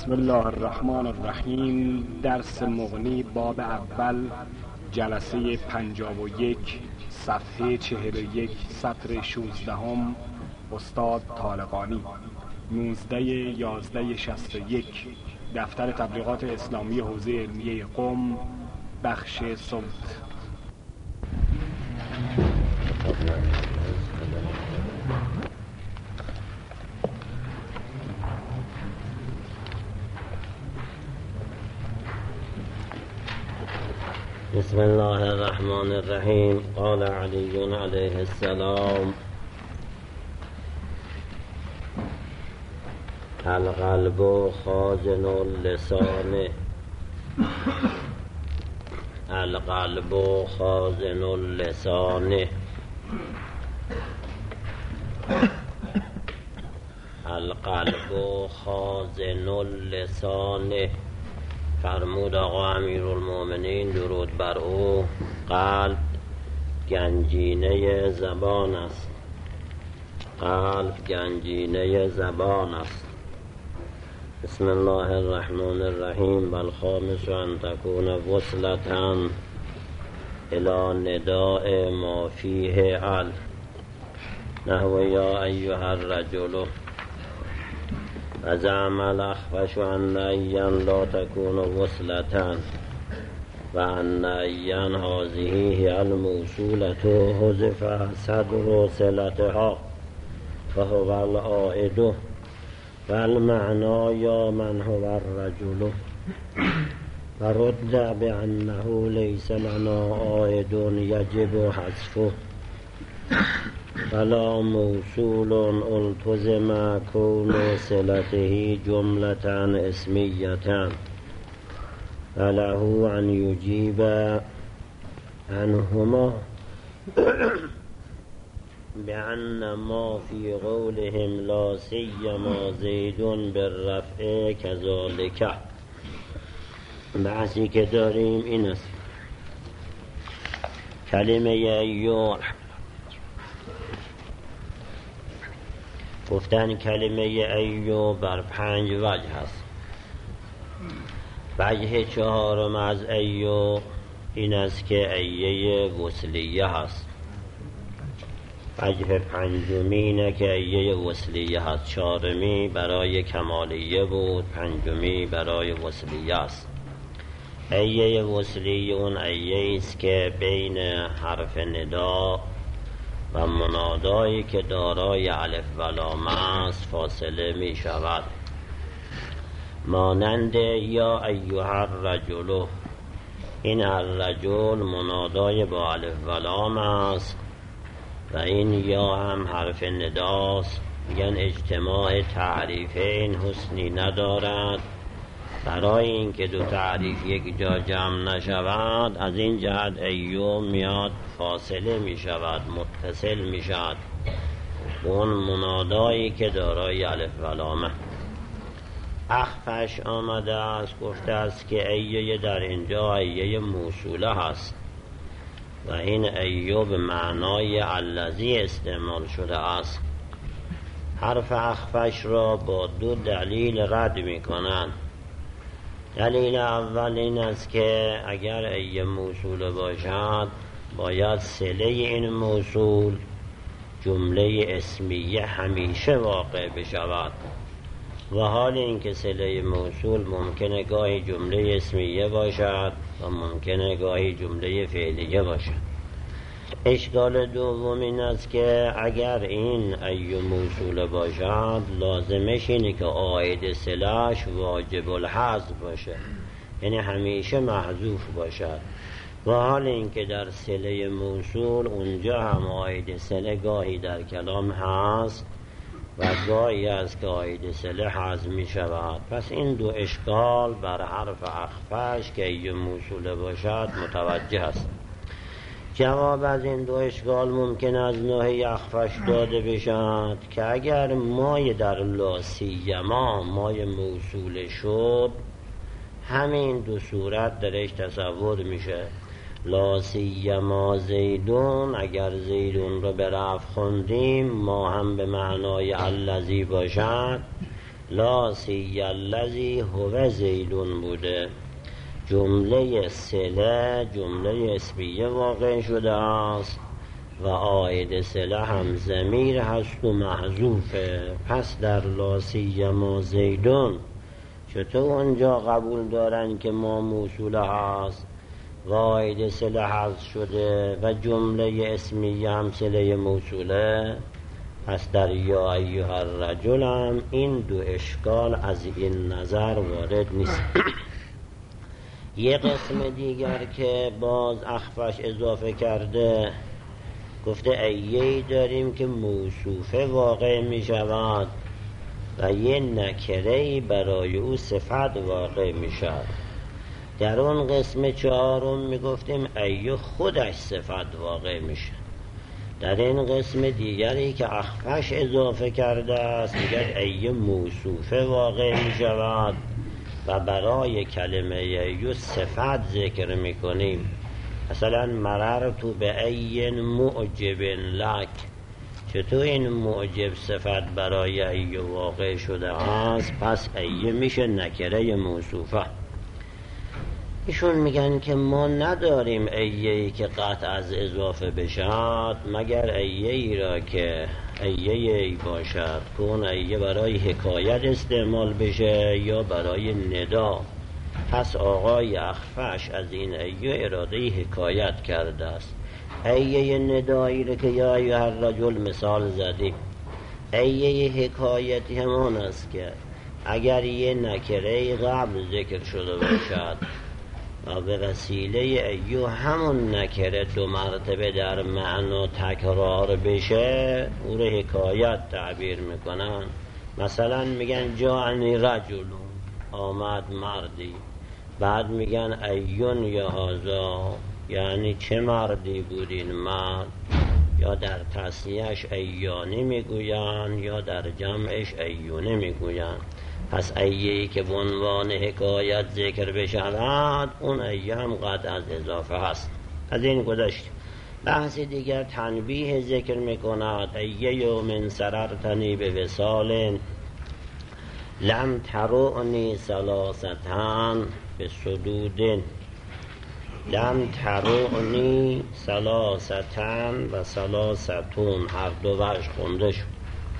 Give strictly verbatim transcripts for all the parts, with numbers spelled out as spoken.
بسم الله الرحمن الرحیم. درس مغنی باب اول، جلسه پنجاب و یک، صفحه چهل و یک، سطر شوزدهم. استاد طالقانی. نوزده یازده شست و یک. دفتر تبلیغات اسلامی حوزه علمیه قم، بخش صوت. بسم الله الرحمن الرحیم. قال علی علیه السلام: القلب خازن اللسان القلب خازن اللسان القلب خازن اللسان. فرمود آقا امیرالمومنین درود بر او: قلب گنجینه زبان است. قلب گنجینه زبان است. بسم الله الرحمن الرحیم. بل خامس ان تکون وصلة الی نداء ما فیه ال نحو یا ایها الرجل. وزعم الاخفش ان ایا لا تكون وصلة و ان ایا هذه هي الموصولة حذف صدر صلتها فهو العائد و المعنى یا من هو الرجل. فرد بانه لیس لنا عائد یجب حذفه فلا موصول التزم کون صلته جملة اسمیة وله ان یجیب عنهما بأن ما في قولهم لا سیما زید بالرفع كذلك. بحثی که داریم این است: کلمه ایو گفتن کلمه ایو بر پنج وجه هست. وجه چهارم از ایو این است که ایه وصلیه هست. وجه پنجمی اینه که ایه وصلیه هست. چهارمی برای کمالیه بود، پنجمی برای وصلیه است. ایه وصلیه اون ایه است که بین حرف ندا و منادایی که دارای الف و لام است فاصله می شود. مانند یا ایها الرجل. این الرجل منادای با الف و لام است و این یا هم حرف نداست. میگن اجتماع تعریفین حسنی ندارد. برای اینکه دو تعریف یک جا جمع نشود از این جهت ایو میاد فاصله می شود، متصل می شود اون منادایی که دارای الف و لامه. اخفش آمده است گفته است که ایه در اینجا ایه موصوله هست و این ایو به معنای الذی استعمال شده است. حرف اخفش را با دو دلیل رد می کنند. دلیل اول این است که اگر ایه موصول باشد باید صله این موصول جمله اسمیه همیشه واقع بشود و حال اینکه صله موصول ممکنه گاهی جمله اسمیه باشد و ممکنه گاهی جمله فعلیه باشد. اشکال دوم این است که اگر این ایه موصول باشد لازمش اینه که عاید صله‌اش واجب الحذف باشه، یعنی همیشه محذوف باشد و حال اینکه در صله موصول اونجا هم عاید صله گاهی در کلام هست و گاهی است که عاید صله حذف می شود. پس این دو اشکال بر حرف اخفش که ایه موصول باشد متوجه است. جواب از این دو اشکال ممکن از ناحیه اخفش داده بشد که اگر مای در لا سیما مای موصول شد همین دو صورت درش تصور میشه. لا سیما زیدون، اگر زیدون رو به رفع خوندیم ما هم به معنای الذی باشد لا سی الذی هو زیدون بوده. جمله صله جمله اسمیه واقع شده است و عاید صله هم ضمیر هست و محذوفه. پس در لا سیما زیدون چطور اونجا قبول دارن که ما موصوله هست و عاید صله حذف شده و جمله اسمیه هم صله موصوله؟ پس در یا ایها الرجل هم این دو اشکال از این نظر وارد نیست. یه قسم دیگر که باز اخفش اضافه کرده، گفته ایهی داریم که موصوفه واقع می شود و یه نکرهی برای او صفت واقع می شود. در اون قسم چهارم می گفتیم ایه خودش صفت واقع می شود. در این قسم دیگری که اخفش اضافه کرده است میگه ایه موصوفه واقع می شود و برای کلمه ایه صفت ذکر می کنیم. مثلا مررت به ای معجب لک، چطور این معجب صفت برای ایه واقع شده است؟ پس ایه میشه نکره موصوفه. ایشون میگن که ما نداریم ایه‌ای که قطع از اضافه بشد مگر ایه‌ای را که ایه‌ای باشد که اون ایه برای حکایت استعمال بشه یا برای ندا. پس آقای اخفش از این ایه اراده حکایت کرده است. ایه ندایی را که یا ایها الرجل مثال زدیم، ایه حکایتی همان است که اگر یه نکره قبل ذکر شده باشد و به وسیله ایو همون نکره دو مرتبه در معنا تکرار بشه او رو حکایت تعبیر میکنن. مثلا میگن جاءنی رجل، آمد مردی، بعد میگن ایون یا هذا، یعنی چه مردی بود این مرد، یا در تصنیهش ایانی میگوین یا در جمعش ایونه میگوین. پس ایه‌ای که به عنوان حکایت ذکر بشود اون ایه هم قد از اضافه هست. از این گذشت. بحث دیگر تنبیه ذکر میکند. ایه من سررتنی به وصال لم ترونی ثلاثتن به سدود، لم ترونی ثلاثتن و ثلاثتون هر دو وجه خونده شد.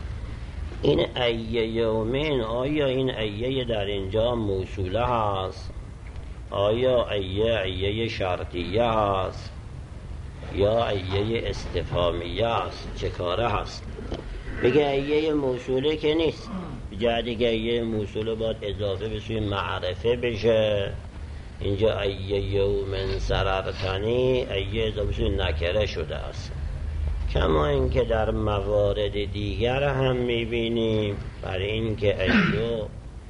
این ایه یومین، آیا این ایه در اینجا موصوله هست؟ آیا ایه ایه شرطیه هست یا ایه استفهامیه هست؟ چه کاره هست؟ بگه ایه موصوله که نیست، جا دیگه ایه موصوله باید اضافه به سوی معرفه بشه. اینجا ایه یومین سررتنی ایه اضافه به سوی نکره شده است. کما اینکه در موارد دیگر هم میبینیم برای اینکه ایه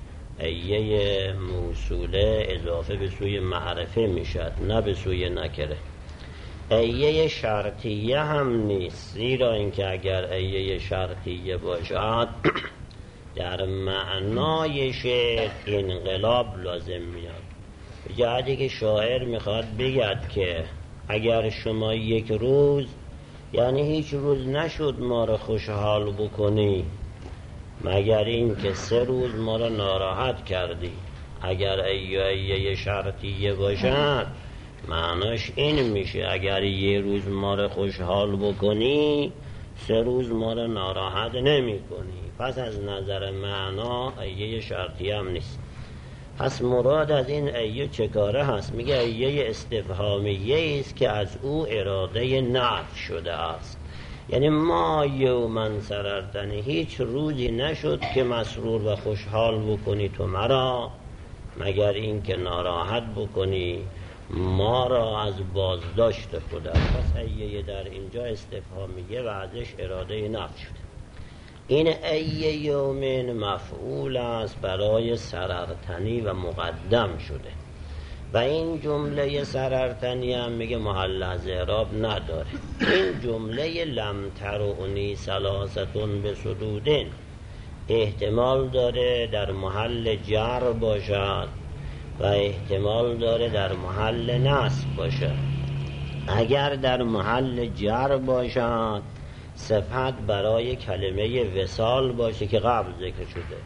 ایه موصوله اضافه به سوی معرفه میشد نه به سوی نکره. ایه شرطیه هم نیست، زیرا اینکه اگر ایه شرطیه باشد در معنایش انقلاب لازم میاد. به جهتی که شاعر میخواد بگد که اگر شما یک روز، یعنی هیچ روز نشد ما را خوشحال بکنی مگر این که سه روز ما را ناراحت کردی. اگر ایه ایه شرطیه باشد معناش این میشه اگر یه روز ما را خوشحال بکنی سه روز ما را ناراحت نمی کنی. پس از نظر معنا ایه شرطیه هم نیست. پس مراد از این ایه چه کاره هست؟ میگه ایه استفهامیه است که از او اراده نفی شده است. یعنی ما یومن سررتنی، هیچ روزی نشد که مسرور و خوشحال بکنی تو مرا مگر این که ناراحت بکنی ما را از بازداشت خدا. پس ایه در اینجا استفهامیه و ازش اراده نفی شده. این ایه یومین مفعول است برای سررتنی و مقدم شده و این جمله سررتنی هم میگه محل از اعراب نداره. این جمله لم ترونی ثلاثتون به سدودین احتمال داره در محل جر باشد و احتمال داره در محل نصب باشد. اگر در محل جر باشد صفت برای کلمه وصال باشه که قبل ذکر شده،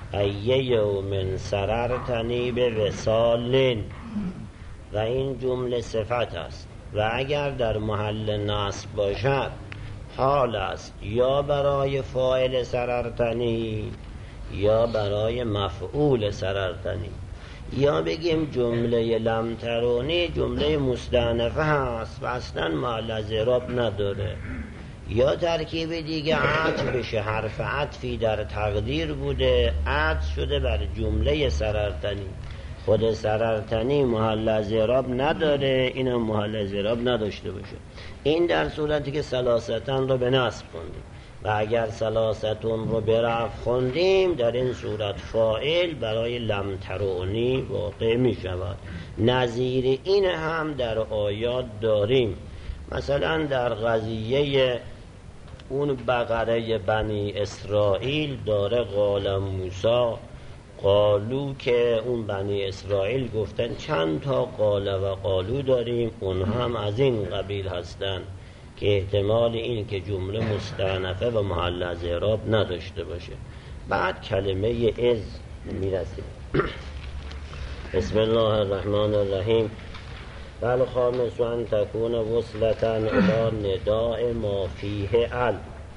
ای یوم سررتنی به وصال، و این جمله صفت است و اگر در محل نصب باشد حال است یا برای فاعل سررتنی یا برای مفعول سررتنی، یا بگیم جمله لم ترونی جمله مستأنفه هست و اصلا محل اعراب نداره، یا ترکیب دیگه عطف بشه، حرف عطفی در تقدیر بوده عطف شده بر جمله سررتنی، خود سررتنی محل اعراب نداره، این هم محل اعراب نداشته باشه. این در صورتی که ثلاثتن رو به نصب خوندیم و اگر ثلاثتون رو به رفع خوندیم در این صورت فاعل برای لم ترونی واقع می شود. نظیر این هم در آیات داریم، مثلا در قضیه اون بقره بنی اسرائیل داره قال موسی قالو که اون بنی اسرائیل گفتن چند تا قاله و قالو داریم، اون هم از این قبیل هستن که احتمال این که جمله مستأنفه و محل از اعراب نداشته باشه. بعد کلمه از میرسیم. بسم الله الرحمن الرحیم. بل خامس ان تکون وصلتا الی نداء ما فیه ال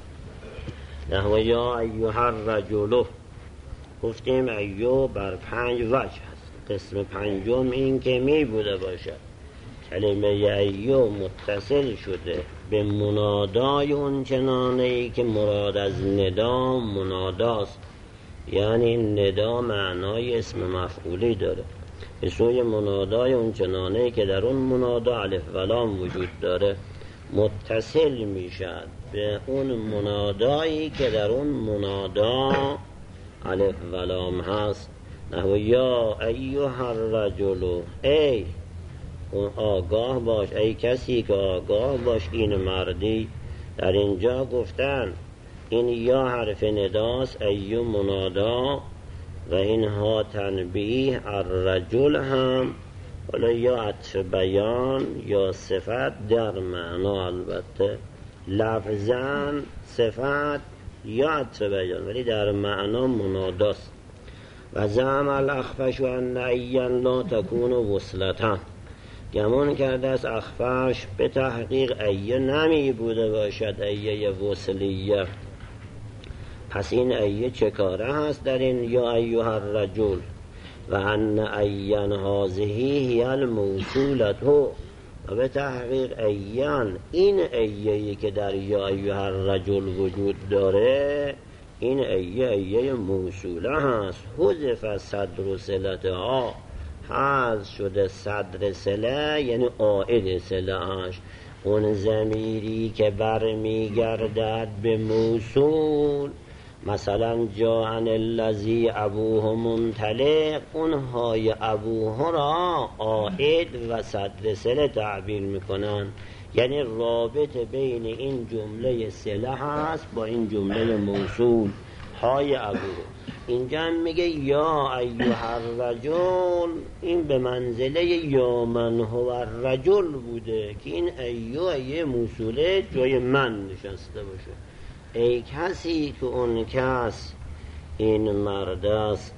نحو یا ایها الرجل. گفتیم ایو بر پنج وجه هست. قسم پنجم این که می بوده باشد کلمه ایو متصل شده به منادای اون چنانه ای که مراد از ندا مناداست، یعنی ندا معنای اسم مفعولی داره، به سوی منادای اون چنانه ای که در اون منادا الف و لام وجود داره متصل میشد به اون منادایی که در اون منادا الف و لام هست. نحو یا ایها الرجل، ای آگاه باش، ای کسی که آگاه باش این مردی. در اینجا گفتن این یا حرف نداست، ایو منادا و اینها تنبیه، الرجل هم حالا یا عطف بیان یا صفت در معنا، البته لفظاً صفت یا عطف بیان ولی در معنا مناداست. و زعم الاخفش و ان این لا تکون وصلتا، گمان کرده از اخفش به تحقیق ایه نمی بوده باشد ایه وصلیه. پس این ایه چه کاره هست در این یا ایها الرجل؟ و ان این هازهی هی الموصولتو، و به تحقیق ایان این ایهی که در یا ایها الرجل وجود داره این ایه ایه موصوله هست. حذف صدر صلتها، حذف شده صدر صله یعنی عائد صله‌اش، اون ضمیری که برمیگردد به موصول. مثلا جاءن الذی ابوه منطلق، اونهای ابوه را عائد و صدر صله تعبیر میکنن، یعنی رابط بین این جمله صله هست با این جمله موصول های ابوه. اینجا میگه یا ایها الرجل، این به منزله یا من هو الرجل بوده که این ایو ایه موصوله جای من نشسته باشه. ای کسی که اون کس این مرد است.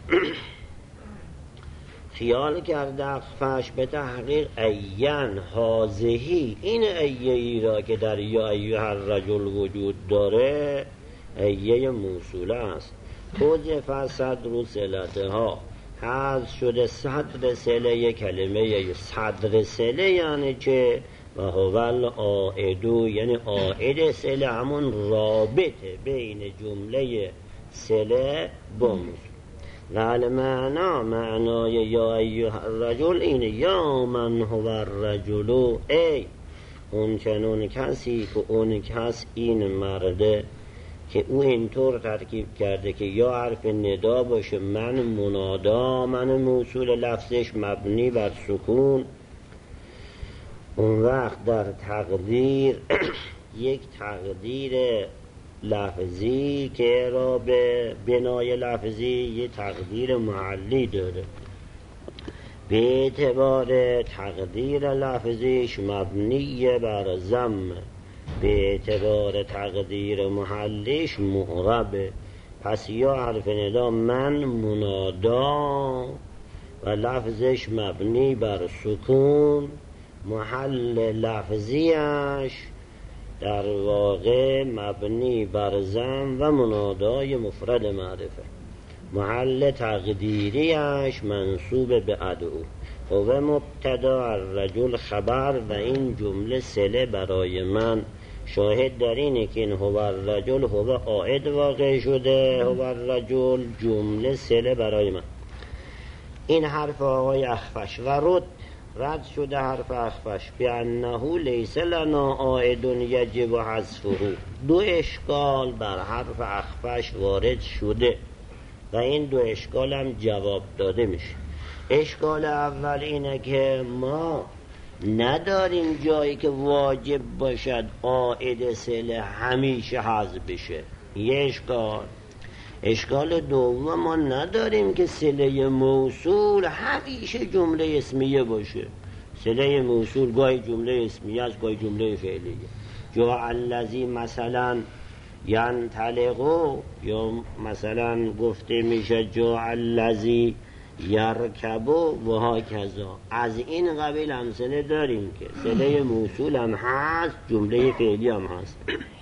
خیال کرده اخفش به تحقیق این هازهی، این ایه ای را که در یا ایها الرجل وجود داره ایه موصوله است. حذف صدر صلتها، حذف شده صدر صله کلمه صدر صله یعنی چه؟ و هو العائدو، یعنی عائد صله همون رابطه بین جمله صله با موصول. و المعنا، معنای یا ایها الرجل اینه یا من هو الرجل، ای اون چنون کسی که اون کس این مرده، که او اینطور ترکیب کرده که یا حرف ندا باشه من منادا، من موصول لفظش مبنی بر سکون. اون وقت در تقدیر یک تقدیر لفظی که را به بنای لفظی یک تقدیر محلی داره، به اعتبار تقدیر لفظیش مبنی بر ضم، به اعتبار تقدیر محلیش معربه. پس یا حرف ندا من منادا و لفظش مبنی بر سکون، محل لفظیش در واقع مبنی بر ضم و منادای مفرد معرفه، محل تقدیریش منصوب به ادعو. هو مبتدا الرجل خبر و این جمله صله برای من. شاهد در اینه که این هو الرجل هو عائد واقع شده، هو الرجل جمله صله برای من. این حرف آقای اخفش و رد رد شده حرف اخفش بأنه لیس لنا عائد یجب حذفه. دو اشکال بر حرف اخفش وارد شده و این دو اشکال هم جواب داده میشه. اشکال اول اینه که ما نداریم جایی که واجب باشد عائد صله همیشه حذف بشه، یه اشکال. اشکال دوم ما نداریم که صله موصول همیشه جمله اسمیه باشه. صله موصول گاهی جمله اسمیه است، گاهی جمله فعلیه. جا الذی مثلا ینطلقو، یا مثلا گفته میشه جا الذی یرکبو و ها کذا. از این قبیل امثله داریم که صله موصول هم هست، جمله فعلی هم هست.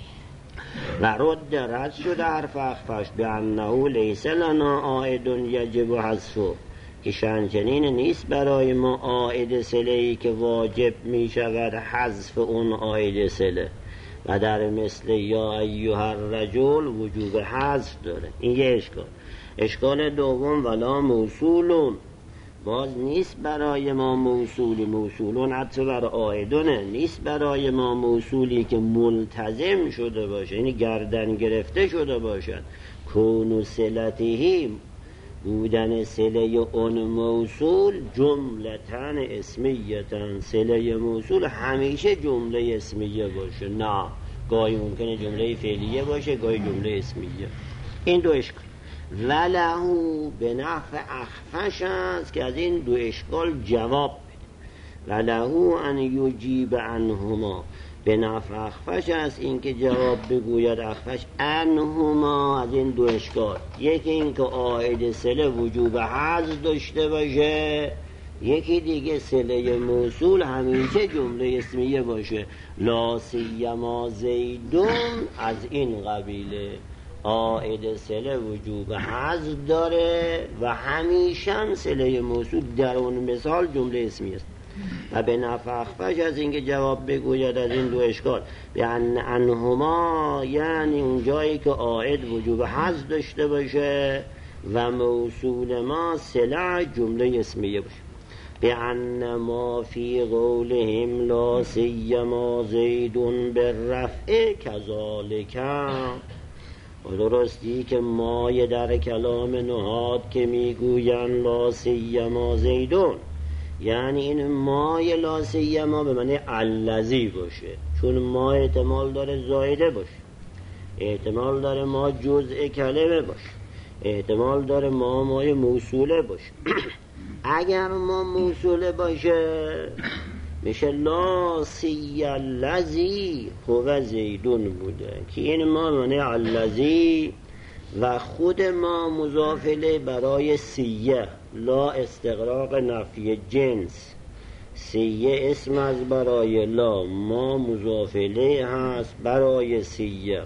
و رد رد شده حرف اخفش بأنه لیس لنا عائد یجب حذفه، که شنچنین نیست برای ما عائد صله‌ای که واجب می شود حذف اون عائد صله. و در مثل یا ایها الرجل وجوب حذف داره. این یه اشکال. اشکال دوم ولا موصولون، باز نیست برای ما موصولی. موصولون حتی بر عائدونه، نیست برای ما موصولی که ملتزم شده باشه، یعنی گردن گرفته شده باشد. کون صلته، بودن صله اون موصول جملتن اسمیتن، صله موصول همیشه جمله اسمیه باشه. نه، گاهی ممکنه جمله فعلیه باشه، گاهی جمله اسمیه. این دو اشکال. ولهو به نفع اخفش است که از این دو اشکال جواب بده. ولهو ان یجیب عنهما، به نفع اخفش است این که جواب بگوید اخفش عنهما، از این دو اشکال. یکی این که عائد صله وجوب حذف داشته باشه، یکی دیگه صله موصول همیشه جمله اسمیه باشه. لا سیما زیدون از این قبیله، عائد صله وجوب حذف داره و همیشه هم صله موصول در اون مثال جمله اسمی است. و به نفع اخفش از اینکه جواب بگوید از این دو اشکال به انهما، یعنی اون جایی که عائد وجوب حذف داشته باشه و موصول ما صله جمله اسمیه باشه. به ان ما فی قولهم لا سیما زیدون بالرفع کذالک، و درستی که مایه در کلام نحات که میگوین لا سیما زیدون، یعنی این مایه لا سیما به معنی الذی باشه، چون ما احتمال داره زایده باشه، احتمال داره ما جزء کلمه باشه، احتمال داره ما مایه موصوله باشه. اگر ما موصوله باشه میشه لا سی الذی هو زیدون بوده، که این ما معنی الذی و خود ما مضافله برای سیه، لا استغراق نفی جنس، سیه اسم از برای لا، ما مضافله هست برای سیه.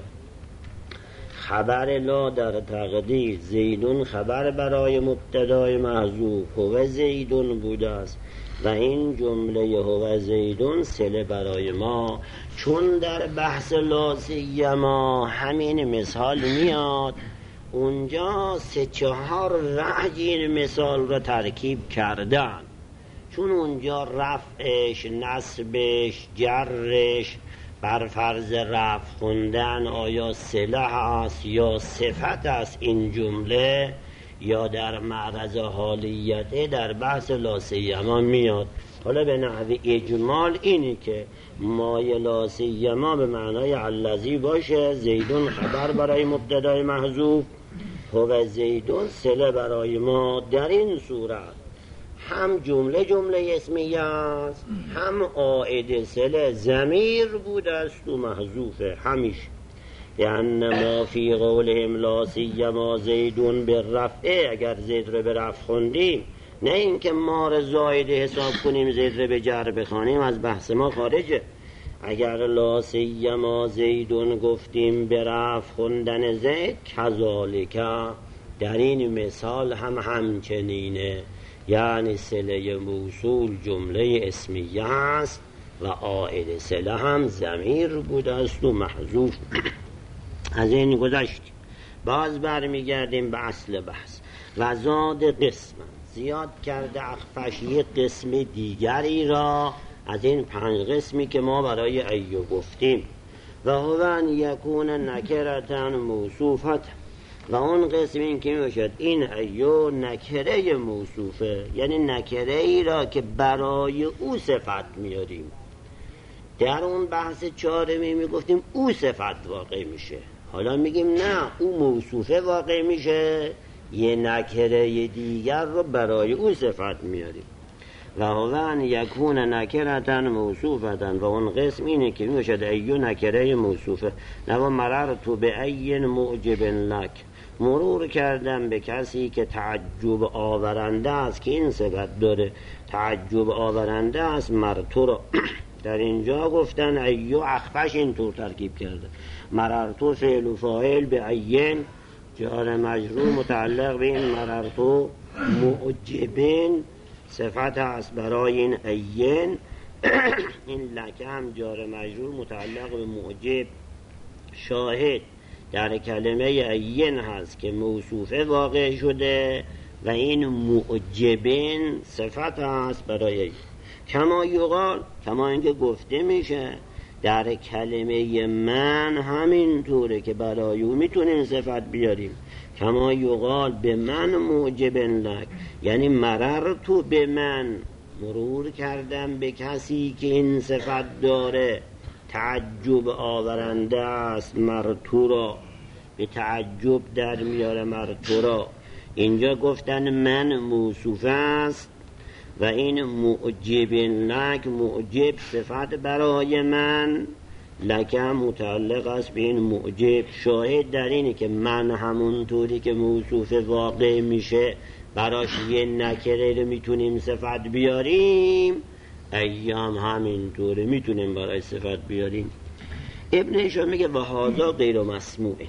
خبر لا در تقدیر، زیدون خبر برای مبتدای محذوف هو زیدون بوده است و این جمله هو زیدون صله برای ما. چون در بحث لا سیما همین مثال میاد، اونجا سه چهار وجه این مثال را ترکیب کردن، چون اونجا رفعش، نصبش، جرش بر فرض رفع خوندن آیا صله است یا صفت است این جمله، یا در معرض حالیته در بحث لا سیما میاد. حالا به نحو اجمال اینی که مایه لا سیما به معنای الذی باشه، زیدون خبر برای مبتدای محذوف، هو زیدون صله برای ما. در این صورت هم جمله جمله اسمیه است، هم عائد صله ضمیر بوده است و محذوفه همیشه. لأن ما فی قولهم لا سیما زیدون بالرفع، اگر زید رو به رفع خوندیم نه اینکه ما رو زاید حساب کنیم زید رو به جر بخوانیم، از بحث ما خارجه. اگر لا سیما زیدون گفتیم به رفع خوندن زید، کذالک در این مثال هم همچنینه، یعنی صله موصول جمله اسمیه است و عائد صله هم ضمیر بوده است و محذوف. از این گذشتیم، باز برمیگردیم به اصل بحث. و زاد قسم، زیاد کرده اخفش یک قسم دیگری را از این پنج قسمی که ما برای ایو گفتیم. و هو ان یکون نکرتن موصوفت، و اون قسم این که میشد این ایو نکره موصوفه، یعنی نکره ای را که برای او صفت میاریم. در اون بحث چهارمی میگفتیم او صفت واقع میشه، حالا میگیم نه او موصوفه واقع میشه، یه نکره دیگر رو برای او صفت میاریم. و هو ان یکون نکرتن موصوفتن، و اون قسم اینه که میشد ایو نکره موصوفه. نو مررت به ای معجب لک، مرور کردم به کسی که تعجب آورنده است، که این صفت داره تعجب آورنده است مرتو را. در اینجا گفتن ایو اخفش اینطور ترکیب کرده، مررتو فعل و فاعل به ایین جار مجرور متعلق به این مررتو معجبین صفت است برای این ایین. این لکه هم جار مجرور متعلق به معجب. شاهد در کلمه ایین هست که موصوفه واقع شده و این معجبین صفت است برای این. کما یقال، کما اینکه گفته میشه در کلمه من همین طوره که برای او میتونیم صفت بیاریم. کما یقال به من معجب لک، یعنی مررتو به من، مرور کردم به کسی که این صفت داره تعجب آورنده است مرتو را، به تعجب در میاره مرتو را. اینجا گفتن من موصوف است و این معجب لک، معجب صفت برای من، لکه متعلق است به این معجب. شاهد در اینه که من همونطوری که موصوف واقع میشه براش یه نکره رو میتونیم صفت بیاریم، ایام همینطوره میتونیم برای صفت بیاریم. ابن هشام میگه و هذا غیر مسموعه،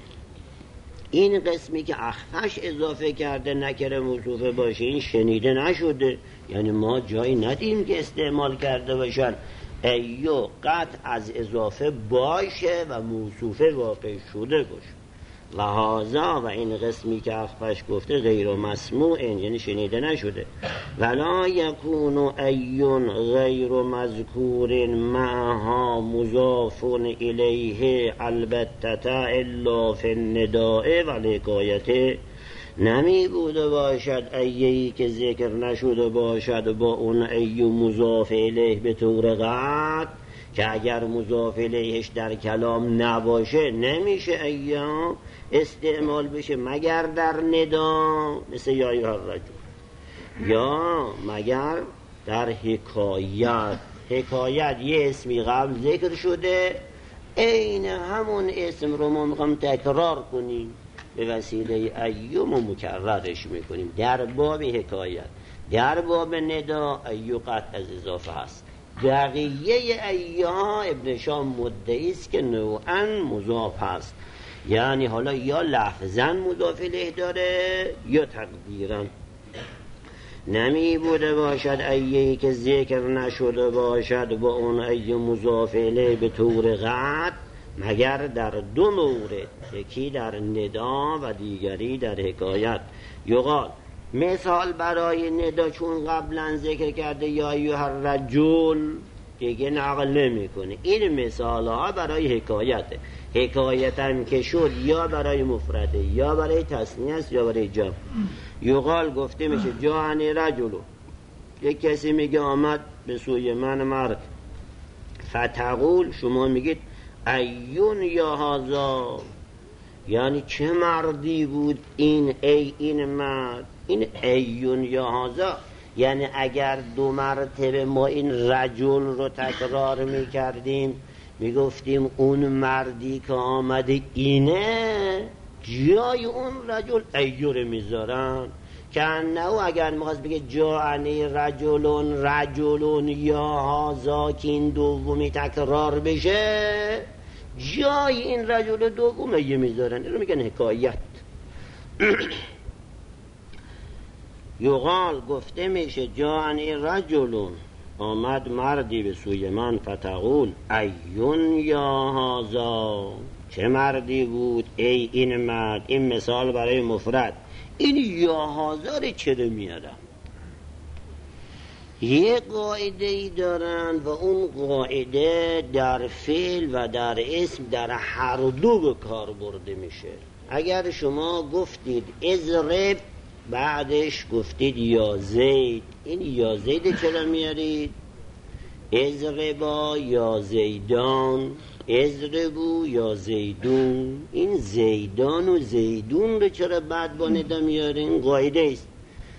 این قسمی که اخفش اضافه کرده نکره موصوفه باشه این شنیده نشده، یعنی ما جایی ندیم که استعمال کرده باشن ایو قطع از اضافه باشه و موصوفه واقع شده باشه. و هذا، و این قسمی که اخفش گفته غیر مسموع، یعنی شنیده نشده. ولا یکون ایون غیر مذکور معها مضاف الیه البته الا فی النداء و الحکایت، نمی بوده باشد ایهی که ذکر نشده باشد با اون ایو مضاف الیه به طور قطع، که اگر مضاف الیهش در کلام نباشه نمیشه ایام استعمال بشه مگر در ندا، مثل یا ایها الرجل، یا مگر در حکایت. حکایت یه اسمی قبل ذکر شده، این همون اسم رو ما میخوام تکرار کنیم، به وسیله ایوم و مکررش میکنیم. در باب حکایت، در باب ندا ایو قطع از اضافه هست. بقیه ایها ابن شام مدعی است که نوعا مضاف هست، یعنی حالا یا لفظا مضاف الیه داره یا تقدیرا. نمی بوده باشد ایهی که ذکر نشده باشد با اون ایه مضاف الیه به طور قطع مگر در دو مورد، یکی در ندا و دیگری در حکایت. یقال مثال برای ندا چون قبلا ذکر کرده یا ایها الرجل دیگه نقل نمی کنه، این مثال ها برای حکایته. حکایت هم که شد یا برای مفرده یا برای تثنیه است یا برای جمع. یقال گفته میشه جاءنی رجلو، یک کسی میگه آمد به سوی من مرد، فتقول شما میگید ایون یا هذا، یعنی چه مردی بود این، ای این مرد. این ایون یا هذا یعنی اگر دو مرتبه ما این رجل رو تکرار میکردیم میگفتیم اون مردی که آمده اینه جای اون رجل ایور میذارن که انه اگر میخواست بگه جاعنی رجلون رجلون یا هازا که این دومی تکرار بشه جای این رجل دوم ایه میذارن. این رو میگن حکایت. یقال گفته میشه جاعنی رجلون آمد مردی به سوی من فتقول ایون یا هازا چه مردی بود ای این مرد. این مثال برای مفرد. این یا هازا رو چرا میارم؟ یه قاعده ای دارن و اون قاعده در فعل و در اسم در هر دو به کار برده میشه. اگر شما گفتید اضرب بعدش گفتید یا زید، این یا زید چرا میارید؟ اضربا یا زیدان، اضربو یا زیدون. این زیدان و زیدون رو چرا بعد با ندا میارین؟ این قاعده است.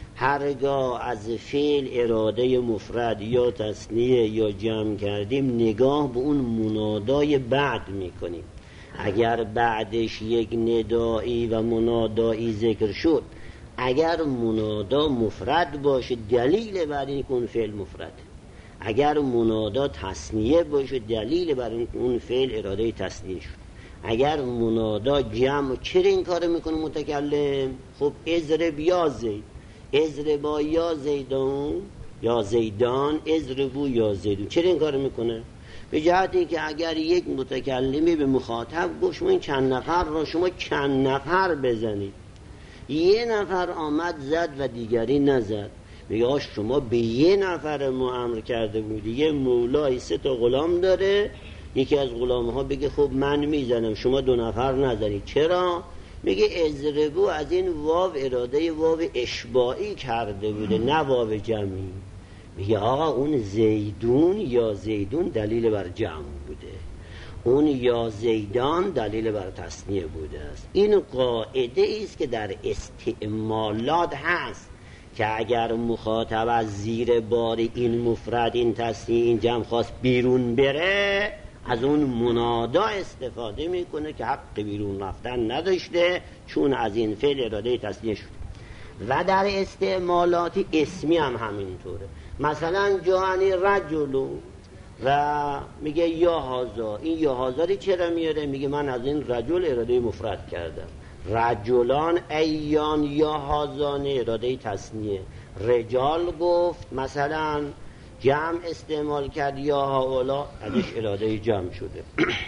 هرگاه از فعل اراده مفرد یا تثنیه یا جمع کردیم نگاه به اون منادای بعد میکنیم. اگر بعدش یک ندایی و منادایی ذکر شد، اگر منادا مفرد باشه دلیل بر این که اون فعل مفرد، اگر منادا تثنیه باشه دلیل بر این که اون فعل اراده تثنیه شد. اگر منادا جمع، چرا این کار میکنه متکلم؟ خب اضرب یا زید، اضربا یا زیدان یا زیدان، اضربو یا زیدون. چرا این کار میکنه؟ به جهتی که اگر یک متکلمی به مخاطب گفت شما این چند نفر را شما چند نفر بزنید، یه نفر آمد زد و دیگری نزد، میگه شما به یه نفر ما امر کرده بودی، یه مولای سه تا غلام داره، یکی از غلامها بگه خب من میزنم شما دو نفر نزنید. چرا؟ میگه اضربو از این واو اراده واو اشباعی کرده بوده نه واو جمعی. میگه آقا اون زیدون یا زیدون دلیل بر جمع بوده، اون یا زیدان دلیل بر تثنیه بوده است. این قاعده است که در استعمالات هست که اگر مخاطب از زیر بار این مفرد این تثنیه این جمع خواست بیرون بره، از اون منادا استفاده میکنه که حق بیرون رفتن نداشته چون از این فعل اراده تثنیه شد. و در استعمالات اسمی هم همینطوره. مثلا جاعنی رجلو و میگه یا هازا، این یا هازا رو چرا میاره؟ میگه من از این رجل اراده مفرد کردم. رجلان ایان یا هازان اراده تصنیه. رجال گفت مثلا جمع استعمال کرد یا هاولا ازش اراده جمع شده.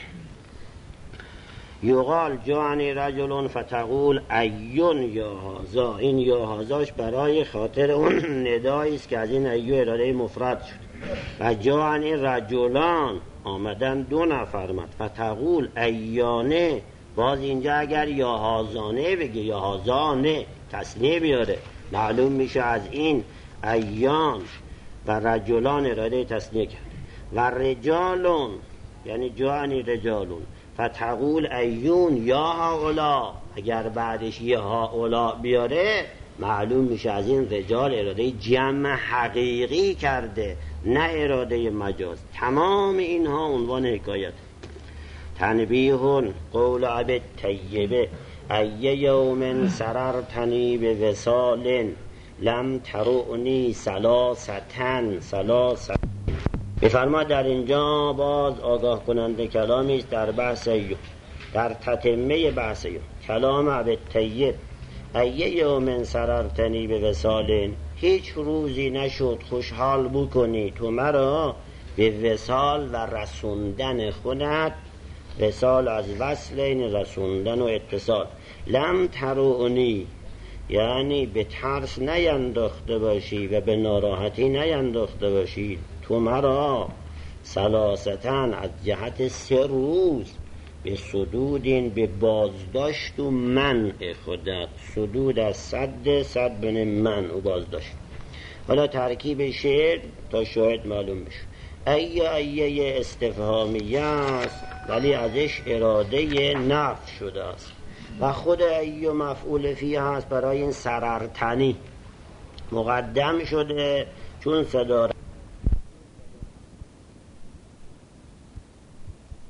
یقال جاعنی رجلون فتقول ایون یا هازا، این یا هازاش برای خاطر اون ندایی است که از این ایو اراده مفرد شد. و جاعنی رجلان آمدن دو نفر مد فتقول ایانه، باز اینجا اگر یا هازانه بگه یا هازانه تثنیه بیاره معلوم میشه از این ایان و رجلان اراده تثنیه کرد. و رجالون یعنی جاعنی رجالون فتقول ایون یا هاولا، اگر بعدش یه هاولا بیاره معلوم میشه از این رجال اراده جمع حقیقی کرده نه اراده مجاز. تمام اینها عنوان حکایت. تنبیهون قول عبد طیبه ای یوم سررتنی به وصال لم ترعنی سلاستن سلاستن. بفرما در اینجا باز آگاه کننده کلامی است در بحث ایوم، در تتمه بحث ایوم. کلام عبد طیب ای یوم سررتنی به وصال، هیچ روزی نشد خوشحال بکنی تو مرا به وصال و رسوندن خودت. وصال از وصل این رسوندن و اتصال. لم ترونی یعنی به ترس نینداخته باشی و به ناراحتی نینداخته باشی تو مرا سلاستن از جهت سه روز به صدودین به بازداشت و منع خودت. صدود از صد صد بن منع و بازداشت. حالا ترکیب شعر تا شاید معلوم بشه. ای ای استفهامیه است ولی ازش اراده نفی شده است و خود ای مفعول فیه هست برای این سررتنی مقدم شده چون صدا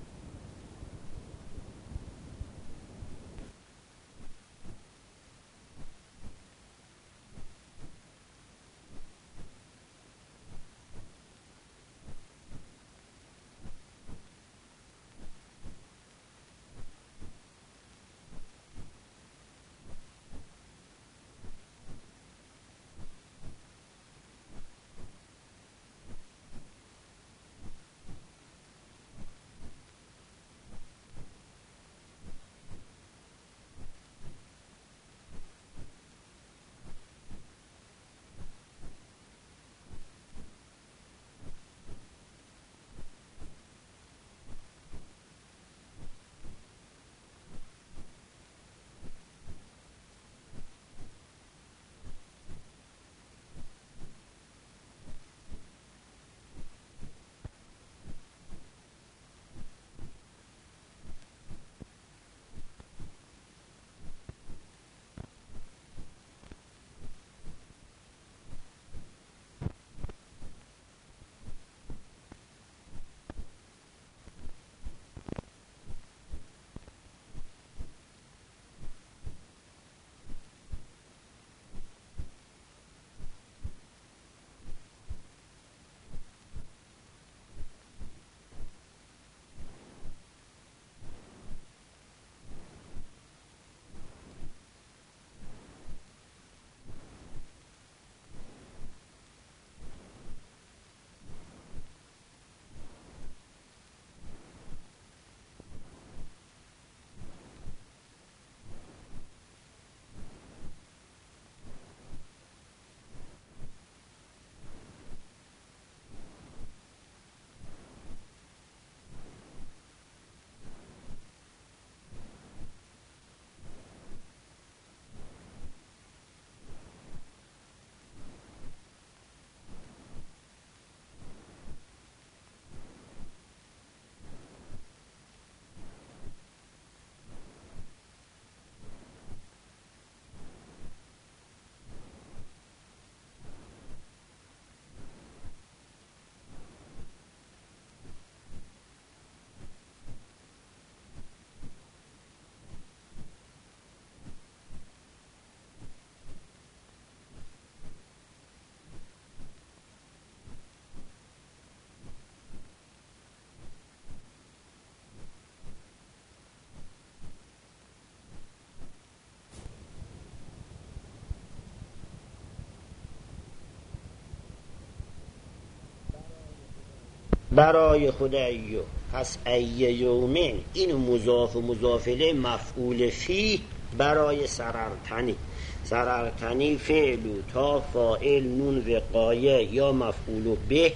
برای خود ایو. پس ای یومین این مضاف و مضاف الیه مفعول فی برای سررتنی. سررتنی فعلو تا فاعل نون وقایه یا مفعول به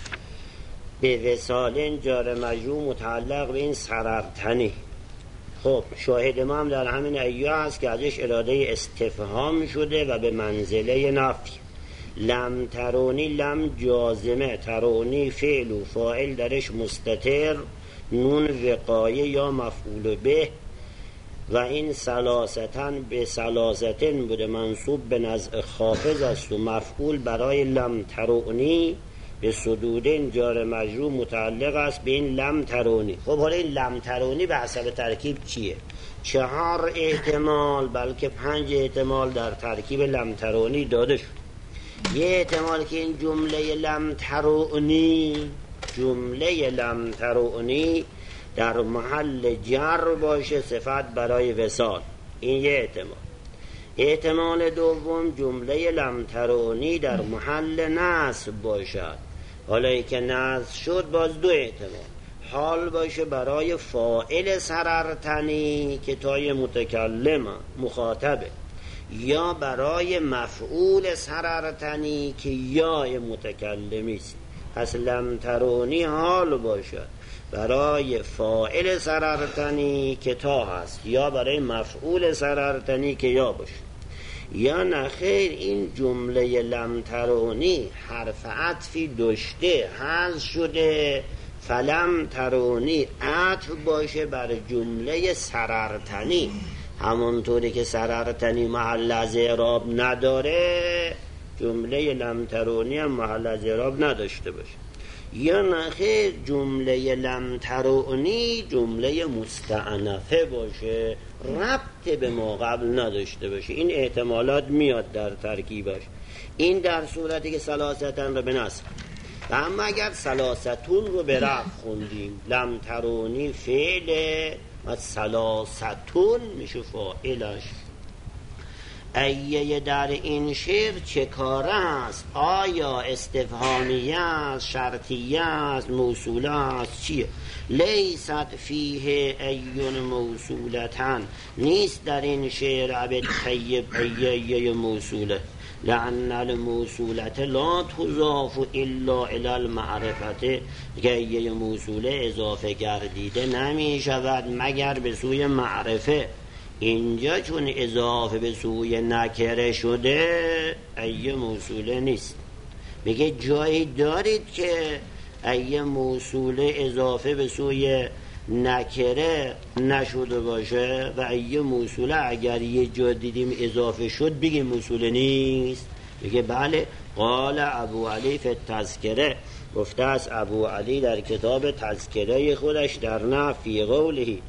به وصال جار مجرور متعلق به این سررتنی. خب شاهد ما هم در همین ایو هست که ازش اراده استفهام شده و به منزله نفی. لم ترونی لم جازمه، ترونی فعل و فاعل درش مستتر، نون وقایه یا مفعول به و این سلاستن به سلاستن بوده منصوب به نزع خافض است و مفعول برای لم ترونی به صدودن جار مجرور متعلق است به این لم ترونی. خب حالا این لم ترونی به حسب ترکیب چیه؟ چهار احتمال بلکه پنج احتمال در ترکیب لم ترونی داده شد. یه احتمال که این جمله لم ترونی جمله لم ترونی در محل جر باشه صفت برای وصال، این یه احتمال. احتمال دوم جمله لم ترونی در محل نصب باشد. حالا ای که نصب شد باز دو احتمال، حال باشه برای فاعل سررتنی که تای متکلم مخاطبه، یا برای مفعول سررتنی که یای متکلمی است. پس لم ترونی حال باشد برای فاعل سررتنی که تا هست یا برای مفعول سررتنی که یا باشه، یا نخیر این جمله لم ترونی حرف عطفی داشته حذف شده، فلم ترونی عطف باشه بر جمله سررتنی، همونطوری که سررتنی محل از اعراب نداره جمله لم ترونی هم محل از اعراب نداشته باشه. یا نخیر جمله لم ترونی جمله مستعنفه باشه ربط به ما قبل نداشته باشه. این احتمالات میاد در ترکیبش. این در صورتی که سلاستن رو به نصب، و اما اگر سلاستون رو به رفع خوندیم لم ترونی فعله و سلاستون میشه فاعلش. ایه در این شعر چه کاره است؟ آیا استفهامیه است، شرطیه است، موصوله است، چیه؟ لیست فیه ایون موصولتن، نیست در این شعر عبد طیب ایه موصوله، لأن الموصولت لا تضاف الا الى المعرفت، که ایه موصوله اضافه گردیده نمی شود مگر به سوی معرفه. اینجا چون اضافه به سوی نکره شده ایه موصوله نیست. میگه جایی دارید که ایه موصوله اضافه به سوی نکره نشده باشه و ایه موصوله اگر یه جا دیدیم اضافه شد بگیم موصوله نیست؟ میگه بله. قال ابو علی فی التذکره، گفته است ابو علی در کتاب تذکره خودش در نفی قوله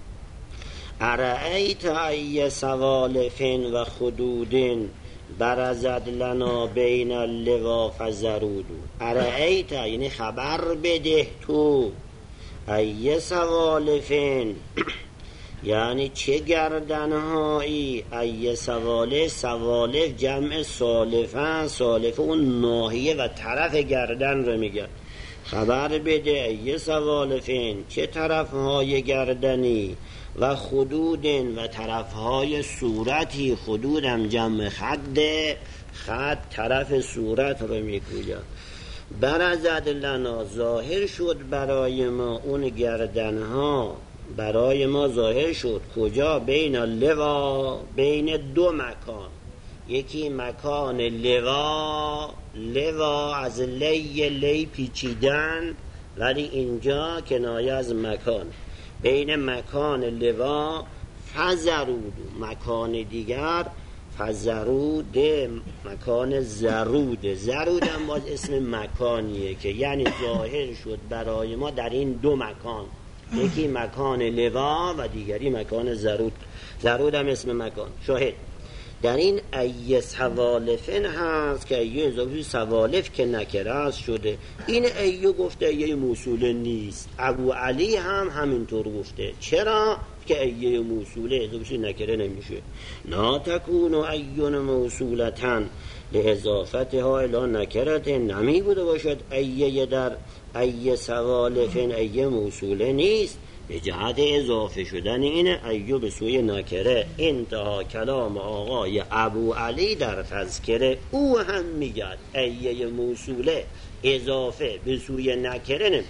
ارأیت ای سوالف و خدود برزد لنا بین اللوا فزرود. ارأیت یعنی خبر بده تو، ای سوالفین یعنی چه گردنهایی، ای سوالف، سوالف جمع سالفه، سالفه اون ناحیه و طرف گردن رو میگن. خبر بده ای سوالفین چه طرفهای گردنی، و خدودن و طرفهای صورتی، خدودم جمع خد، خد طرف صورت رو میگوید. برزد لنا ظاهر شد برای ما اون گردنها، برای ما ظاهر شد کجا؟ بین لوا، بین دو مکان، یکی مکان لوا، لوا از لی لی پیچیدن ولی اینجا کنایه از مکان، بین مکان لوا فزرود، مکان دیگر فزرود مکان زرود، زرود هم باز اسم مکانیه که یعنی ظاهر شد برای ما در این دو مکان، یکی مکان لوا و دیگری مکان زرود. زرود هم اسم مکان. شاهد در این ای سوالفن هست که ای اضافه سوالف که نکره است شده. این ایو گفته ای موصوله نیست. ابو علی هم همینطور گفته. چرا؟ که ای موصوله اضافه نکره نمیشه. لا تکون ایون موصولتن، لاضافتها الی نکرت، نمی بوده باشد ایه در ایه سوالفن ایه موصوله نیست، به جهت اضافه شدن این ایه به سوی نکره. انتها کلام آقای ابو علی در تذکره. او هم میگد ایه موصوله اضافه به سوی نکره نمیشه،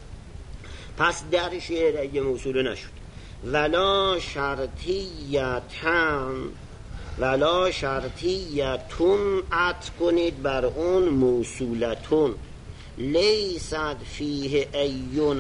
پس در شعر ایه موصوله نشد. ولا شرطیتن ولا شرطیتون عطف کنید بر اون موصولتون. لیست فیه ایون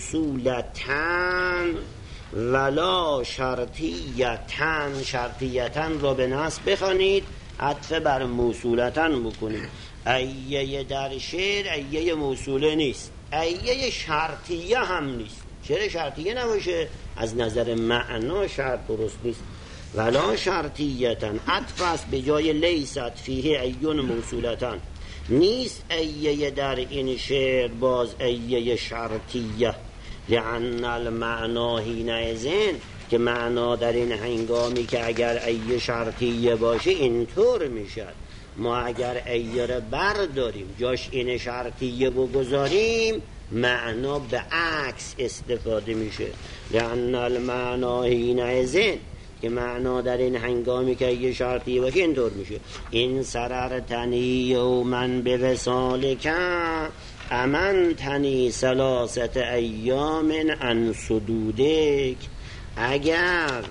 موصولتن ولا شرطیتن، شرطیتن را به نصب بخوانید، عطف بر موصولتن بکنید. ایه در شعر ایه موصوله نیست، ایه شرطیه هم نیست. چرا شرطیه نباشه؟ از نظر معنا شرط درست نیست. ولا شرطیتن عطف است به جای لیست فیه ایون موصولتن. نیست ایه در این شعر باز ایه شرطیه، لأن المعنا حینئذ، که معنا در این هنگامی که اگر ایه شرطیه باشه اینطور میشد. ما اگر ایه را برداریم جاش این شرطیه بگذاریم معنا به عکس استفاده میشه. لأن المعنا حینئذ، که معنا در این هنگامی که یه شرطی باشه اینطور میشه. این سررتنی و من به وصالک امن تنی ثلاثت ایام ان صدودک. اگر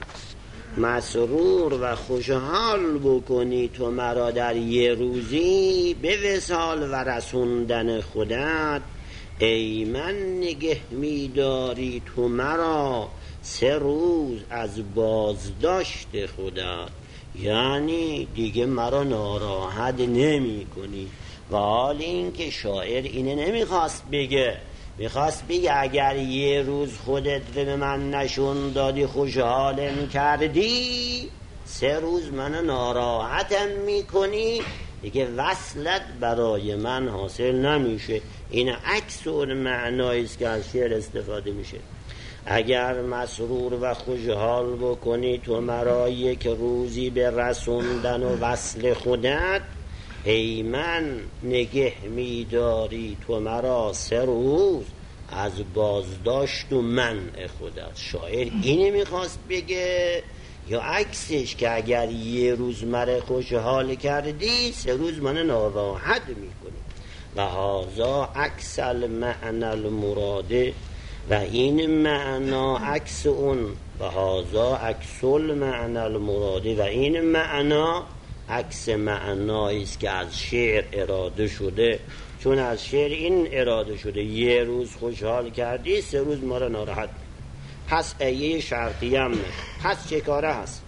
مسرور و خوشحال بکنی تو مرا در یه روزی به وصال و رسوندن خودت، ای من نگه میداری تو مرا سه روز از بازداشت خودت، یعنی دیگه مرا ناراحت نمی کنی. و حال این که شاعر اینه نمیخواست بگه، میخواست بگه اگر یه روز خودت به من نشون دادی خوشحالم کردی، سه روز من ناراحتم میکنی، دیگه وصلت برای من حاصل نمیشه. این عکس اون معناییست که از شعر استفاده میشه. اگر مسرور و خوشحال بکنی تو مرا یک روزی به رسوندن و وصل خودت، ای من نگه میداری تو مرا سه روز از بازداشت و منع خودت. شاعر اینه میخواست بگه یا عکسش که اگر یه روز مرا خوشحال کردی سه روز من ناراحت میکنی. و هذا عکس المعنى المراده، و این معنا عکس اون. و هذا عکس المعنى المراده، و این معنا عکس معنایی است که از شعر اراده شده. چون از شعر این اراده شده یه روز خوشحال کردی سه روز ما را ناراحت، پس ایه شرطی هم نه. پس چه کاره هست؟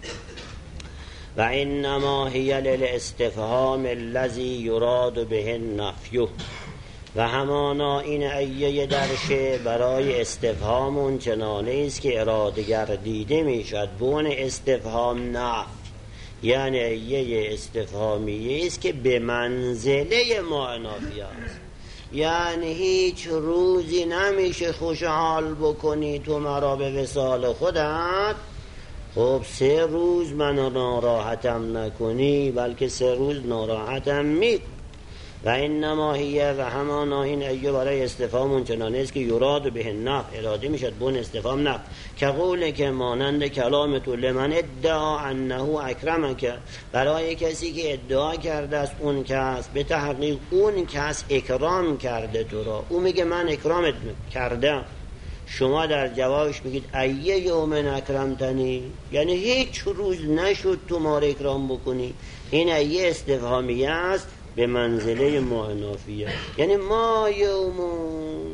و انما هی للاستفهام الذی یراد به النفی، و همانا این ایه در شعر برای استفهام اون چنانه است که اراده گردیده می شد بون استفهام نفی، یعنی ایه استفهامیه است که به منزله معنافی است. یعنی هیچ روزی نمیشه خوشحال بکنی تو مرا به وصال خودت، خب سه روز من ناراحتم نکنی، بلکه سه روز ناراحتم می. و انما هیه، و همانا این ایه برای استفهام اون چنانه است که یراد به نفع، اراده میشد بون استفهام نفع. که قوله که مانند کلام تو لمن ادعا انه اکرمک، برای کسی که ادعا کرده است اون کس، به تحقیق اون کس اکرام کرده تو را، او میگه من اکرامت کردم، شما در جوابش میگید ایه یوم اکرمتنی، یعنی هیچ روز نشد تو ما را اکرام بکنی. این ایه استفهامیه است به منزله معنافیه، یعنی ما یومون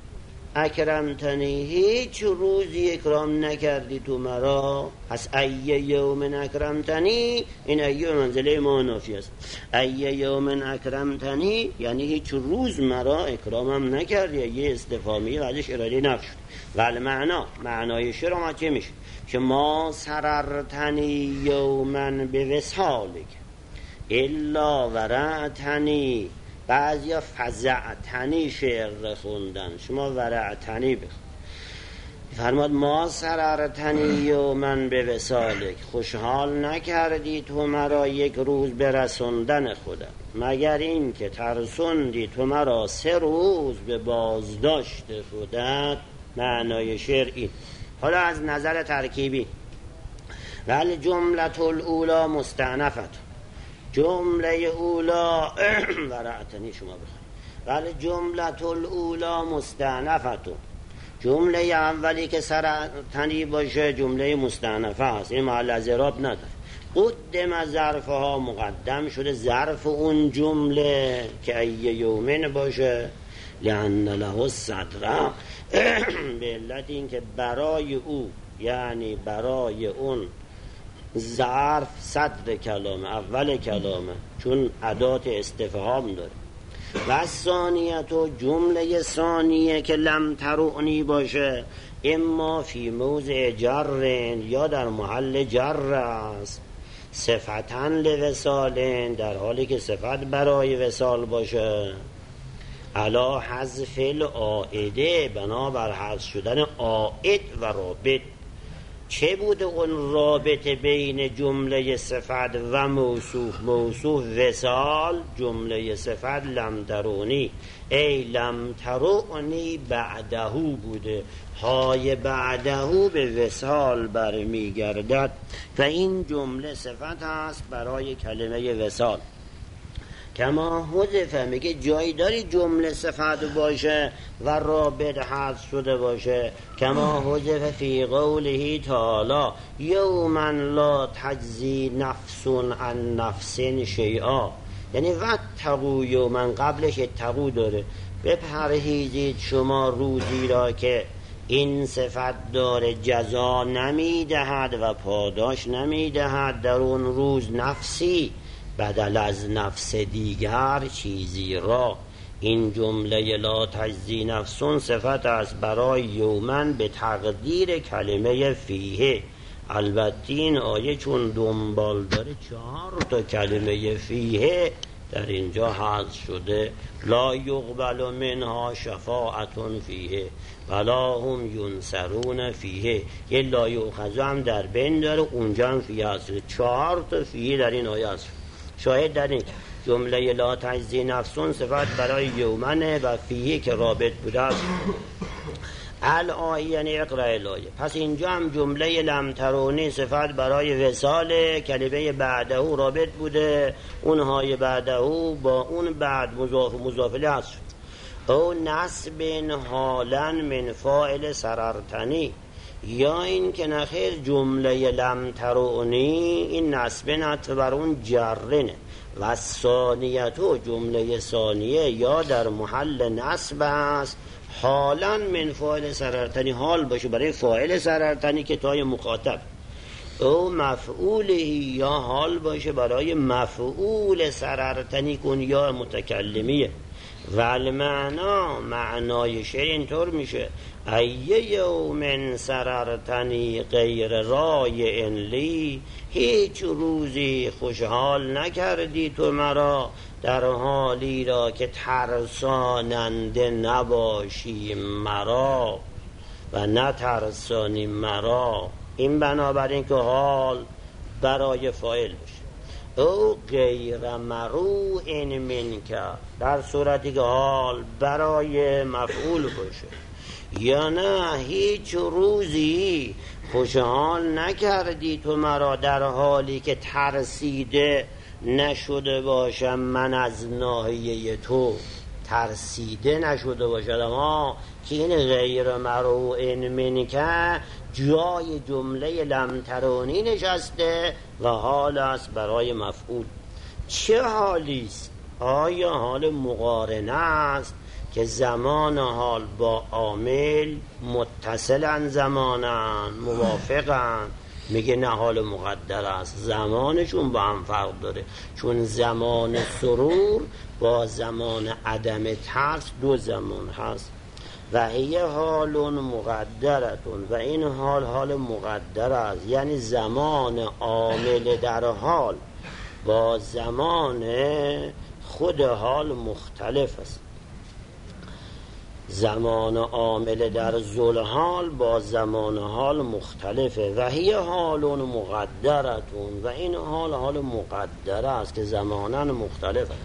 اکرمتنی، هیچ روزی اکرام نکردی تو مرا، پس ایه یوم اکرمتنی این ایه به منزله معنافیه است. ایه یوم اکرمتنی یعنی هیچ روز مرا اکرامم نکردی، ایه استفهامیه بعدش اراده نفی شد. ولی معنا معنای شعر ما چه میشه؟ که ما سررتنی یومن به وصالک الا ورعتنی، بعضیا فزعتنی شعر خوندن، شما ورعتنی بخون. فرماد ما سررتنی و من به وصالک، خوشحال نکردی تو مرا یک روز به رسوندن خودم، مگر این که ترسوندی تو مرا سه روز به بازداشت خودت. معنای شعر این. حالا از نظر ترکیبی، ولی جمله الاولا مستعنفت، جمله اولا ورعتنی شما بخواهید، ولی جمله الاولا مستعنفت، جمله اولی که سررتنی باشه جمله مستعنفه هست، این محل از اعراب نداره. قدم ظرفها، مقدم شده ظرف اون جمله که ای یومن باشه، لأن له الصدر، به علت این که برای او، یعنی برای اون ظرف صدر کلامه، اول کلامه، چون ادات استفهام داره. و ثانیه تو جمله ثانیه که لم ترونی باشه، اما فی موضع جر، یا در محل جر است، صفتن لوصال، در حالی که صفت برای وصال باشه، علا حذف العائده، بنابر حذف شدن عائد و رابط. چه بوده اون رابط بین جمله صفت و موصوف؟ موصوف وصال، جمله صفت لم ترونی، ای لم ترونی بعدهو بوده، های بعدهو به وصال برمی گردد و این جمله صفت هست برای کلمه وصال. کما حذف، میگه جایی داری جمله صفت باشه و رابط حذف شده باشه. کما حذف فی قوله تعالی یوما لا تجزی نفس عن نفس شیئا، یعنی واتقوا یوما، قبلش اتقوا داره، بپرهیزید شما روزی را که این صفت داره، جزا نمیدهد و پاداش نمیدهد در اون روز نفسی بدل از نفس دیگر چیزی را. این جمله لا تجزی نفسون صفت است برای یومن به تقدیر کلمه فیه. البته این آیه چون دنبال داره چهار تا کلمه فیه در اینجا حذف شده. لا یقبل منها شفاعت فیه ولا هم ینصرون فیه، یه لا یؤخذ هم در بین داره، اونجا هم فیه هست. چهار تا فیه در این آیه هست. شاهد در این جمله لا تجزی نفسون صفت برای یومنه و فیه که رابط بوده است. الآیه یعنی اقرأ الآیه. پس اینجا هم جمله لم ترونی صفت برای وصال، کلمه بعده رابط بوده، اونهای بعده با اون بعد مضاف مضافله هست. او نصب حالا من فاعل سررتنی، یا این که نخیر جمله لم ترونی این نصب نطف بر اون جرنه و ثانیتو جمله ثانیه یا در محل نصب است، حالا من فاعل سررتنی، حال باشه برای فاعل سررتنی که تای مخاطب، او مفعوله یا حال باشه برای مفعول سررتنی کن یا متکلمیه. و المعنا، معنای شعر اینطور میشه ایه یوم سررتنی غیر رای لی، هیچ روزی خوشحال نکردی تو مرا در حالی را که ترساننده نباشی مرا و نترسانی مرا. این بنابراین که حال برای فاعل بشه. او غیر مروء منک، در صورتی که حال برای مفعول باشه. یا نه هیچ روزی خوشحال نکردی تو مرا در حالی که ترسیده نشده باشم من از ناحیه تو، ترسیده نشده باشم. اما که این غیر مروء منک جای جمله لم ترونی نشسته و حال است برای مفعول. چه حالی است؟ آیا حال مقارنه است که زمان حال با عامل متصلن، زمانن موافقن؟ میگه نه، حال مقدر است، زمانشون با هم فرق داره، چون زمان سرور با زمان عدم ترس دو زمان هست. و هی حال مقدرتون، و این حال حال مقدر است، یعنی زمان عامل در حال با زمان خود حال مختلف است. زمان عامل در ذوالحال با زمان حال مختلفه. و هی حالون مقدرتون، و این حال حال مقدره است که زمانن مختلفه.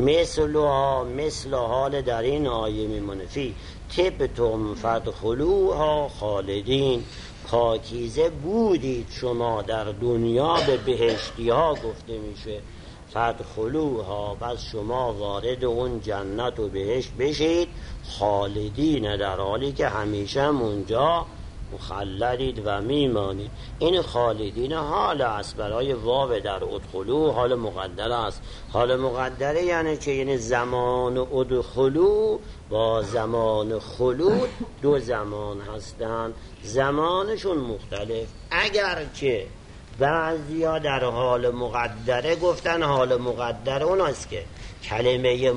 مثلها مثل حال در این آیه میمونه فی طبتم فادخلوها خالدین، پاکیزه بودید شما در دنیا، به بهشتی ها گفته میشه فادخلوها، بس شما وارد اون جنت و بهشت بشید، خالدین در حالی که همیشه اونجا مخلدید و میمانید. این خالدین حال است برای واو در ادخلو، حال مقدره است. حال مقدره یعنی چه؟ یعنی زمان ادخلو با زمان خلود دو زمان هستند، زمانشون مختلف. اگرچه بعضیا در حال مقدره گفتن حال مقدره اون است که کلمه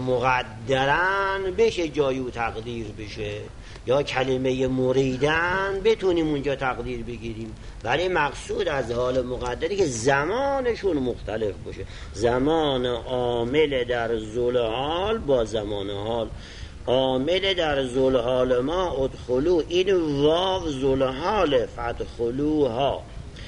مقدرن بشه جایو تقدیر بشه، یا کلمه مریدن بتونیم اونجا تقدیر بگیریم، ولی مقصود از حال مقدری که زمانشون مختلف باشه. زمان عامل در ذوالحال با زمان حال. عامل در ذوالحال ما ادخلو، این واو ذوالحال، فادخلوها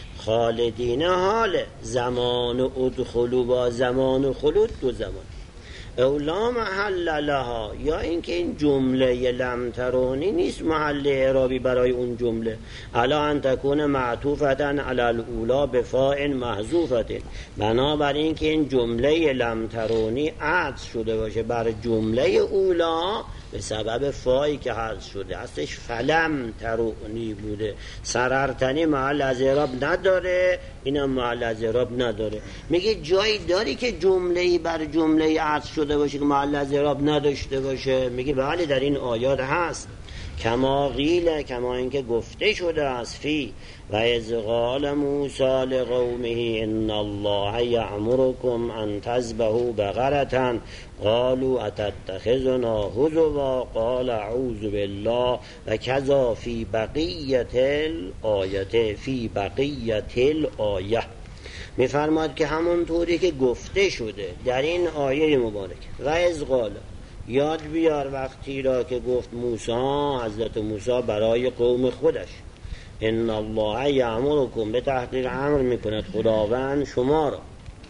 خالدین حال. زمان ادخلو با زمان خلود دو زمان. اولا محل لها، یا اینکه این جمله لم ترونی نیست محل اعرابی برای اون جمله. الا ان تکون معطوفتا علی الاولا بفاء محذوفت، بنابراین که این جمله لم ترونی عطف شده باشه بر جمله اولا به سبب فایی که حذف شده، اصلش فلم ترونی بوده. سررتنی محل از اعراب نداره، اینم محل از اعراب نداره. میگه جایی داری که جمله‌ای بر جمله عطف شده باشه که محل از اعراب نداشته باشه؟ میگه بله در این آیات هست. کما قیل، کما اینکه گفته شده است فی و اذ قال موسی لقومه ان الله یأمرکم ان تذبحوا بقرة قالوا اتتخذنا هزوا قال اعوذ بالله و کذا فی بقیت الآیه، فی بقیت الآیه. میفرماد که همونطوری که گفته شده در این آیه مبارک و اذ قال، یاد بیار وقتی را که گفت موسی، حضرت موسی برای قوم خودش، ان الله یأمرکم، به تحقیق امر میکند خداوند شما را،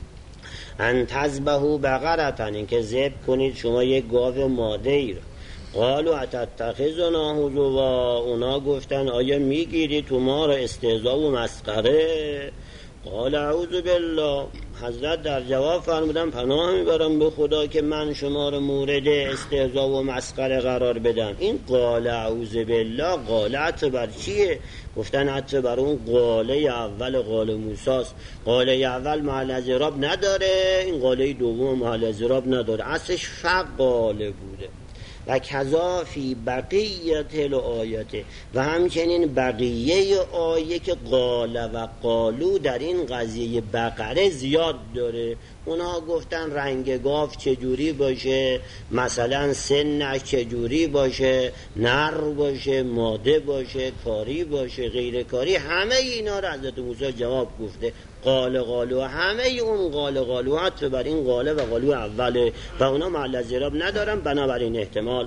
ان تذبحوا بقرة، این که ذبح کنید شما یک گاو ماده‌ای را. قالوا اتتخذنا هزوا، اونا گفتن آیا میگیری تو ما را استهزا و مسخره؟ قال اعوذ بالله، حضرت در جواب فرمودن پناه میبرم به خدا که من شما رو مورد استهزا و مسخره قرار بدم. این قال اعوذ بالله قال عطف بر چیه؟ گفتن عطف بر اون قاله اول قال موسیٰ. قاله اول محل از اعراب نداره، این قاله دوم محل از اعراب نداره، اصلش فقاله بوده. و کذا فی بقیت الآیه، و همچنین بقیه آیه که قال و قالو در این قضیه بقره زیاد داره. اونا گفتن رنگ گاو چجوری باشه، مثلا سنش چجوری باشه، نر باشه، ماده باشه، کاری باشه، غیر کاری، همه اینا را حضرت موسی جواب گفته. قال قالو، همه اون قال قالو عطف بر این قاله و قالو اوله و اونا محل از اعراب ندارن، بنابراین احتمال.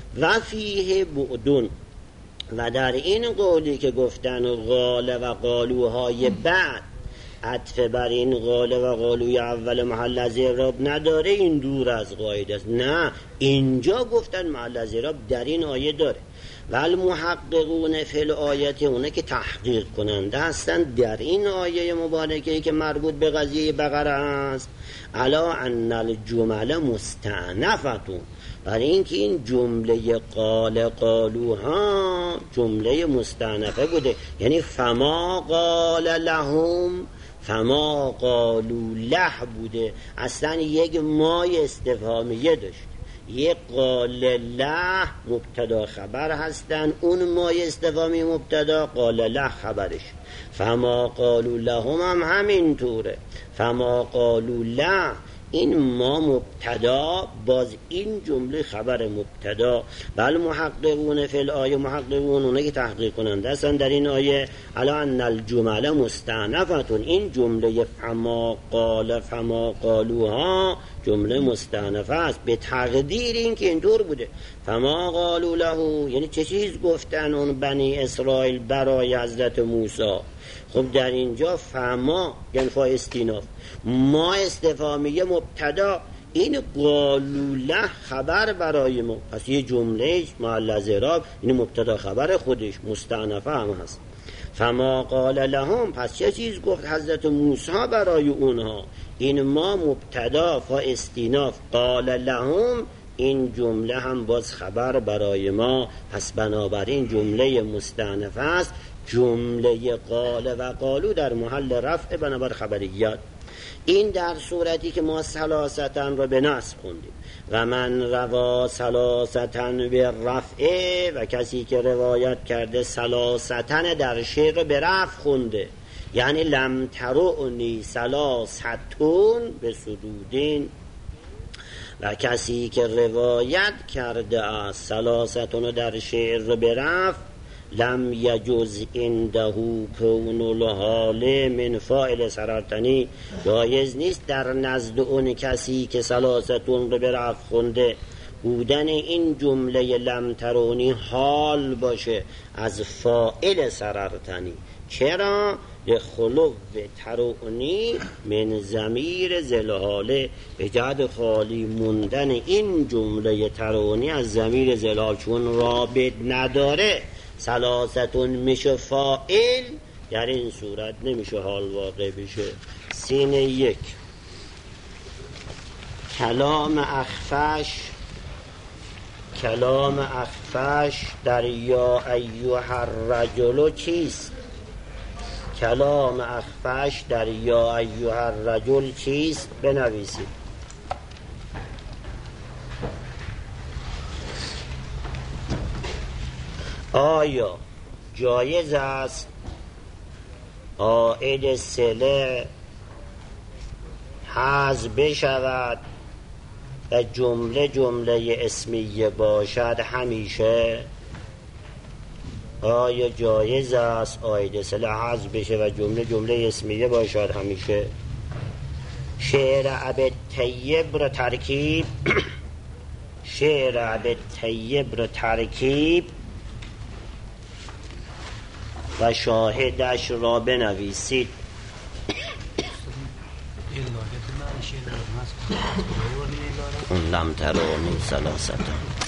و فیه بعدون، و در این قولی که گفتن قال و قالوهای بعد عطف بر این قال و قالوی اول محل از اعراب نداره، این دور از قاعده است. نه، اینجا گفتن محل از اعراب در این آیه داره. و المحققون فی الآیه، اونه که تحقیق کننده هستند در این آیه مبارکه که مربوط به قضیه بقره است، علا ان الجمل مستأنفتون، برای اینکه این جمله قال قالوها جمله مستأنفه بوده، یعنی فما قال لهم فما قالو له بوده، اصلا یک مای استفهامیه داشت. یک قال له مبتدا خبر هستن، اون مای استفهامی مبتدا، قال له خبرش. فما قالو لهم هم همین طوره. فما قالو له این ما مبتدا، باز این جمله خبر مبتدا. بل محققون فی الآیه، محققون اونه که تحقیق کننده هستن در این آیه، الا ان الجمله مستأنفتون، این جمله فما قال فما قالوها جمله مستأنفه است به تقدیر این که اینطور بوده. فما قالوا له یعنی چه چیز گفتن اون بنی اسرائیل برای حضرت موسی. خب در اینجا فما یعنی فا استیناف، ما استفهامیه مبتدا، این قالوله خبر برای ما، پس یه جمله محل از اعراب، این مبتدا خبر خودش مستأنفه هم هست. فما قال لهم، پس چه چیز گفت حضرت موسی برای اونها، این ما مبتدا فا استیناف، قال لهم این جمله هم باز خبر برای ما، پس بنابراین جمله مستأنفه است. جمله قال و قالو در محل رفع بنابر خبریت. این در صورتی که ما ثلاثتن رو به نصب خوندیم. و من روا ثلاثتن به رفعه، و کسی که روایت کرده ثلاثتن در شعر رو به رفع خونده، یعنی لم ترونی ثلاثتون به سدودین. و کسی که روایت کرده است ثلاثتون رو در شعر رو به رفع، لم یجوز عنده کون الحال من فاعل سرارتنی، جایز نیست در نزد اون کسی که ثلاثتون رو به رفع خونده بودن این جمله لم ترونی حال باشه از فاعل سرارتنی. چرا؟ لخلو ترونی من ضمیر ذلحاله، به جهت خالی موندن این جمله ترونی از ضمیر ذلحال، چون رابط نداره ثلاثتون میشه فاعل، در این صورت نمیشه حال واقع بشه. سین یک کلام اخفش، کلام اخفش در یا ایها الرجل چیست؟ کلام اخفش در یا ایها الرجل چیست؟ بنویسید. آیا جایز است عائد صله حذف بشود و جمله جمله اسمیه باشد همیشه؟ آیا جایز است عائد صله حذف بشه و جمله جمله اسمیه باشد همیشه؟ شعر عبد طیب را ترکیب، شعر عبد طیب را ترکیب و شاهدش را بنویسید. لم ترونی ثلاثتون